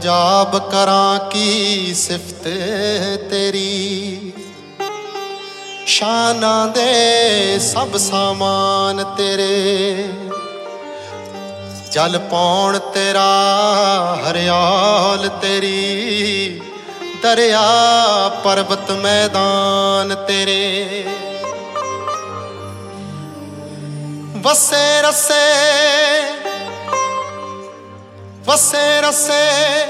पंजाब करां की सिफत तेरी, शाना दे सब सामान तेरे। जल पौण तेरा हरियाल तेरी, दरिया पर्वत मैदान तेरे। वसे रसे वसे रसे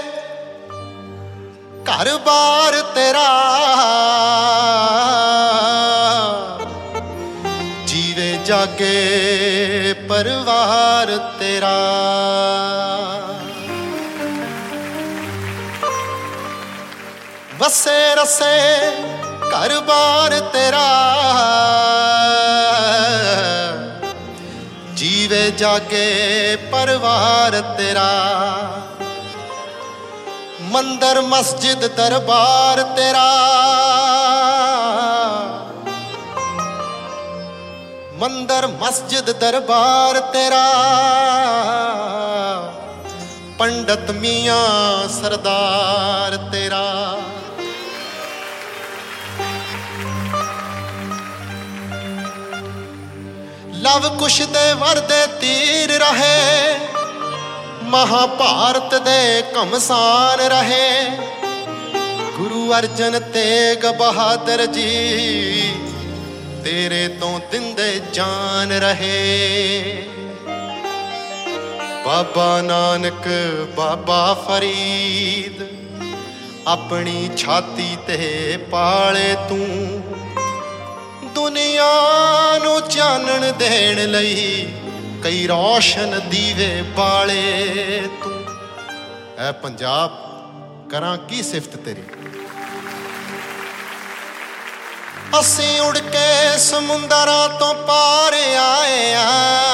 घर बार तेरा, जीवे जागे परिवार तेरा। वसे रसे घर बार तेरा, जीवे जागे परिवार तेरा। मंदिर मस्जिद दरबार तेरा, मंदिर मस्जिद दरबार तेरा। पंडित मियां सरदार तेरा। लव कुश दे वरदे तीर रहे, महाभारत दे घमसान रहे। गुरु अर्जन तेग बहादुर जी तेरे तो दिंदे जान रहे। बाबा नानक बाबा फरीद अपनी छाती ते पाले तू, दुनिया नू चानण देण लई कई रोशन दीवे बाले तू। ऐ पंजाब करां की सिफत तेरी। असी उड़ के समुंदरां तो पार आए आ,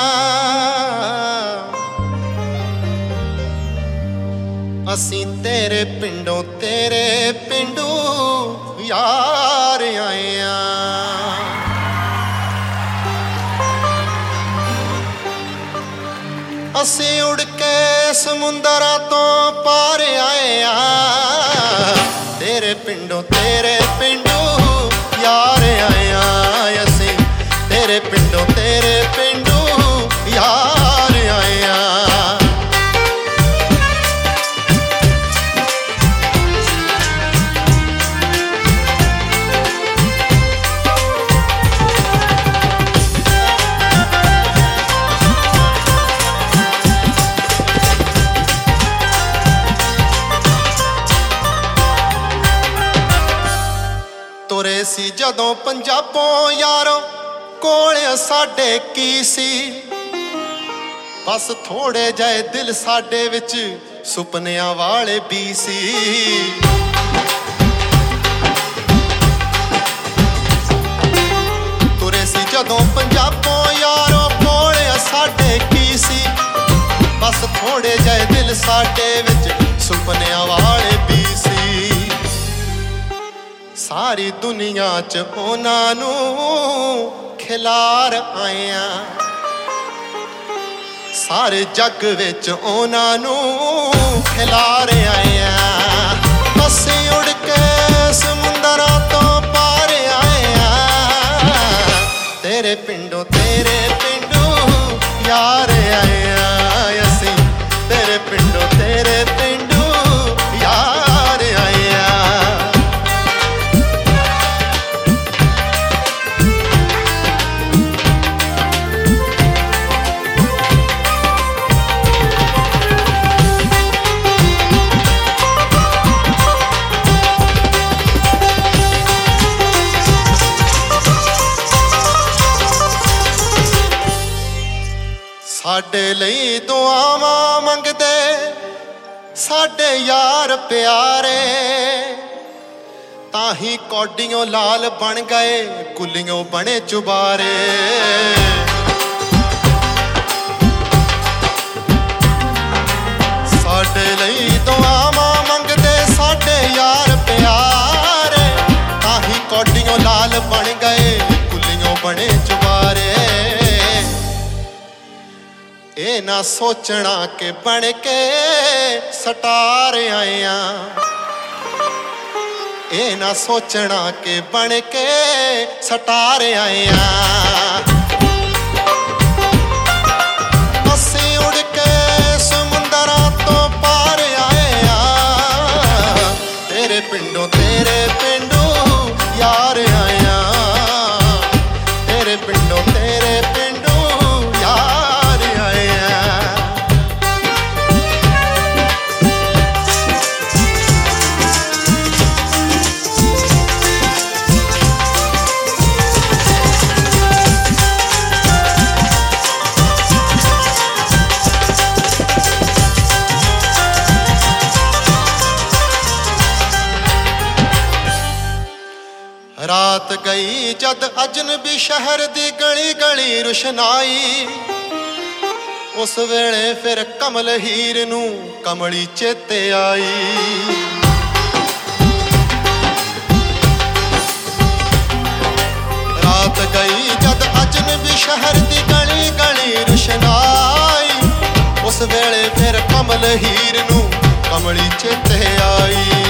असी तेरे पिंडों तेरे पिंडू यार आए आ। असी उड़ के समुंदरां तो पार आए आ, तेरे पिंडों तेरे पिंडू यार आए आ। असी तेरे पिंडों तेरे पिंडू यार आए आ। तुरे सी जदों पंजाबों यारो कोल साडे की सी, बस थोड़े जाए दिल साडे विच सुपनियां वाले भी सी। तुरे सी जदों पंजाबों यारो कोल साडे की सी, बस थोड़े जाए दिल साडे विच सुपनियां वाले भी सी। सारी दुनिया च उन्हां नू खिलार आए आ, सारे जग विच उन्हां नू खिलार आए आ। असी उड़ के समुंदरां तो पार आए आ, तेरे पिंडों तेरे पिंडू यार आए आ। असी तेरे पिंडों तेरे पिंडू यार आए आ। साडे लई दुआवां मंगदे साडे यार प्यारे, ताही कौडियों लाल बन गए कुलियों बने चुबारे। साडे लई दुआवां मंगदे साडे यार प्यारे, ताही कौडियों लाल बन गए कुलियों बने चुबारे। ना सोचना के बन के सटार आया, ये ना सोचना के बन के सटार आया। असी उड़ के समुंदरा तो पार आया, तेरे पिंडों यार आया, तेरे पिंडों यार आया। रात गई जद अजनबी शहर दी गली गली रुशनाई, उस वेले फिर कमल हीर नू कमली चेते आई। रात गई जद अजनबी शहर दी गली गली रुशनाई, उस वेले फिर कमल हीर नू कमली चेते आई।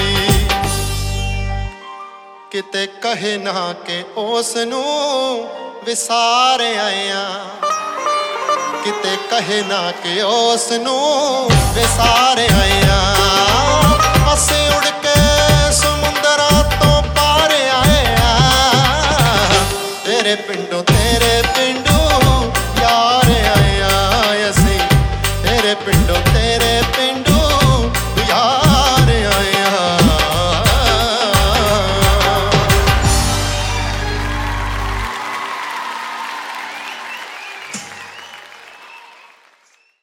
किते कहे ना के उसनू विसार आया, किते कहे ना के उसनू विसार आया।